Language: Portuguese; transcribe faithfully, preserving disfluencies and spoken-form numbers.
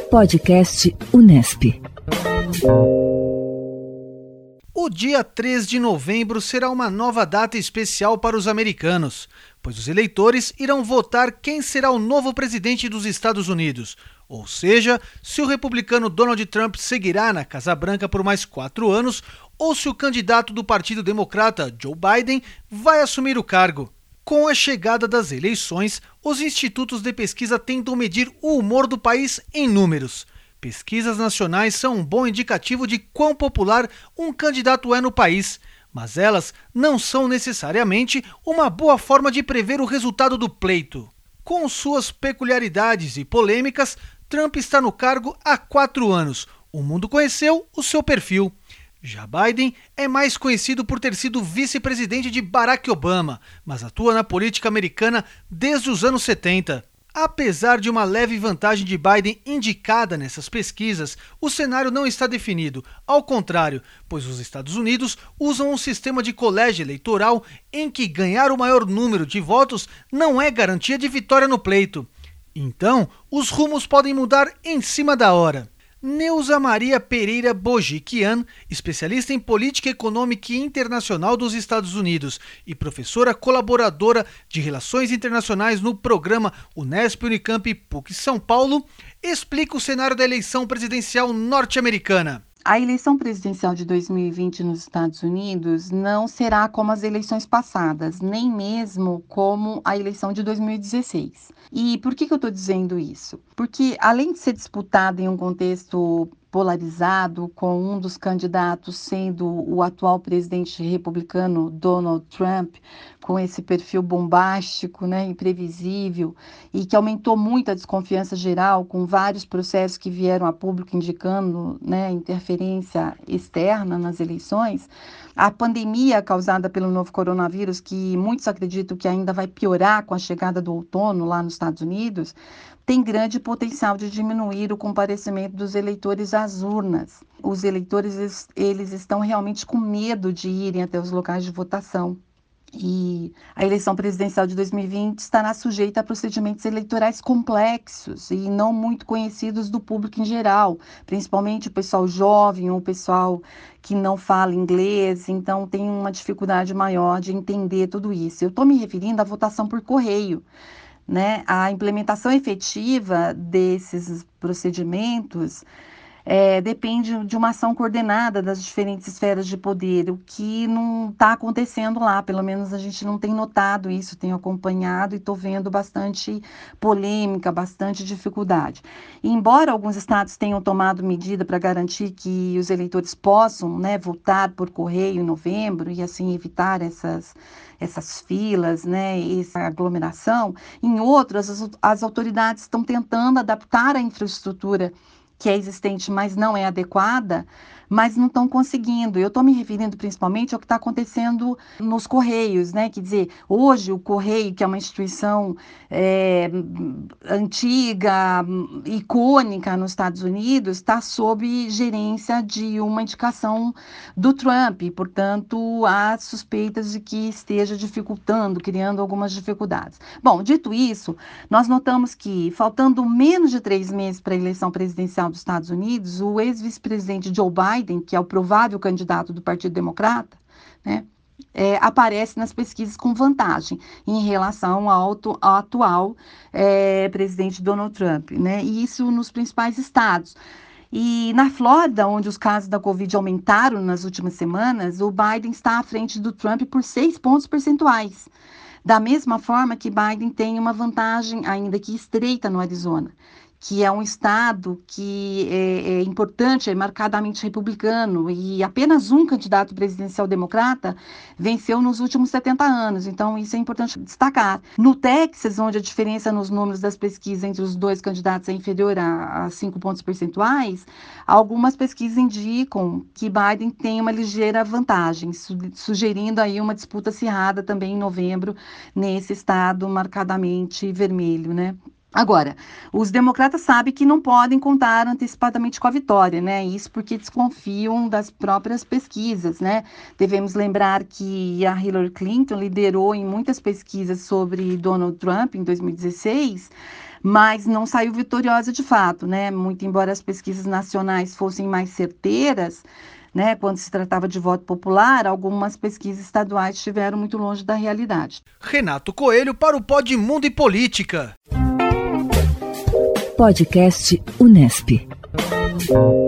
Podcast Unesp. O dia três de novembro será uma nova data especial para os americanos, pois os eleitores irão votar quem será o novo presidente dos Estados Unidos, ou seja, se o republicano Donald Trump seguirá na Casa Branca por mais quatro anos ou se o candidato do Partido Democrata, Joe Biden, vai assumir o cargo. Com a chegada das eleições, os institutos de pesquisa tentam medir o humor do país em números. Pesquisas nacionais são um bom indicativo de quão popular um candidato é no país, mas elas não são necessariamente uma boa forma de prever o resultado do pleito. Com suas peculiaridades e polêmicas, Trump está no cargo há quatro anos. O mundo conheceu o seu perfil. Já Biden é mais conhecido por ter sido vice-presidente de Barack Obama, mas atua na política americana desde os anos setenta. Apesar de uma leve vantagem de Biden indicada nessas pesquisas, o cenário não está definido, ao contrário, pois os Estados Unidos usam um sistema de colégio eleitoral em que ganhar o maior número de votos não é garantia de vitória no pleito. Então, os rumos podem mudar em cima da hora. Neuza Maria Pereira Bojiquian, especialista em política econômica internacional dos Estados Unidos e professora colaboradora de Relações Internacionais no programa Unesp Unicamp PUC São Paulo, explica o cenário da eleição presidencial norte-americana. A eleição presidencial de dois mil e vinte nos Estados Unidos não será como as eleições passadas, nem mesmo como a eleição de dois mil e dezesseis. E por que que eu estou dizendo isso? Porque além de ser disputada em um contexto polarizado, com um dos candidatos sendo o atual presidente republicano Donald Trump, com esse perfil bombástico, né, imprevisível, e que aumentou muito a desconfiança geral, com vários processos que vieram a público indicando, né, interferência externa nas eleições, a pandemia causada pelo novo coronavírus, que muitos acreditam que ainda vai piorar com a chegada do outono lá nos Estados Unidos, tem grande potencial de diminuir o comparecimento dos eleitores às urnas. Os eleitores, eles estão realmente com medo de irem até os locais de votação. E a eleição presidencial de dois mil e vinte estará sujeita a procedimentos eleitorais complexos e não muito conhecidos do público em geral, principalmente o pessoal jovem ou o pessoal que não fala inglês, então tem uma dificuldade maior de entender tudo isso. Eu estou me referindo à votação por correio. Né? A implementação efetiva desses procedimentos é, depende de uma ação coordenada das diferentes esferas de poder, o que não está acontecendo lá, pelo menos a gente não tem notado isso, tenho acompanhado e estou vendo bastante polêmica, bastante dificuldade. E embora alguns estados tenham tomado medida para garantir que os eleitores possam, né, votar por correio em novembro e assim evitar essas essas filas, né, essa aglomeração, em outros as, as autoridades estão tentando adaptar a infraestrutura que é existente, mas não é adequada, mas não estão conseguindo. Eu estou me referindo principalmente ao que está acontecendo nos Correios, né? Quer dizer, hoje o Correio, que é uma instituição é, antiga, icônica nos Estados Unidos, está sob gerência de uma indicação do Trump, e, portanto, há suspeitas de que esteja dificultando, criando algumas dificuldades. Bom, dito isso, nós notamos que, faltando menos de três meses para a eleição presidencial dos Estados Unidos, o ex-vice-presidente Joe Biden, que é o provável candidato do Partido Democrata, né, é, aparece nas pesquisas com vantagem em relação ao, ao atual é, presidente Donald Trump, né, e isso nos principais estados. E na Flórida, onde os casos da Covid aumentaram nas últimas semanas, o Biden está à frente do Trump por seis pontos percentuais. Da mesma forma que Biden tem uma vantagem, ainda que estreita, no Arizona, que é um estado que é, é importante, é marcadamente republicano, e apenas um candidato presidencial democrata venceu nos últimos setenta anos, então isso é importante destacar. No Texas, onde a diferença nos números das pesquisas entre os dois candidatos é inferior a, a cinco pontos percentuais, algumas pesquisas indicam que Biden tem uma ligeira vantagem, su- sugerindo aí uma disputa acirrada também em novembro, nesse estado marcadamente vermelho, né? Agora, os democratas sabem que não podem contar antecipadamente com a vitória, né? Isso porque desconfiam das próprias pesquisas, né? Devemos lembrar que a Hillary Clinton liderou em muitas pesquisas sobre Donald Trump em dois mil e dezesseis, mas não saiu vitoriosa de fato, né? Muito embora as pesquisas nacionais fossem mais certeiras, né, quando se tratava de voto popular, algumas pesquisas estaduais estiveram muito longe da realidade. Renato Coelho para o Pod Mundo e Política. Podcast Unesp.